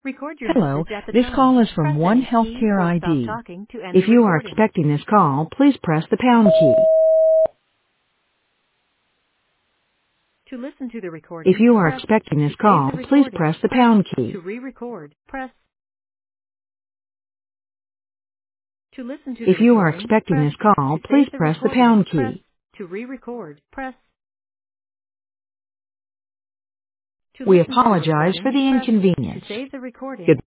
Record your Hello, message at the this tone. call is Press from One any key Healthcare or stop ID. talking to end the If you are recording. expecting this call, please press the pound key. To listen to the If recording, you are press expecting to this save call, the please recording. press the Press pound to key. re-record. Press to listen to the If you are recording. expecting Press this call, to please save the press the recording. pound Press key. to re-record. Press to We listen to the apologize for recording. the Press to inconvenience. save the recording. Good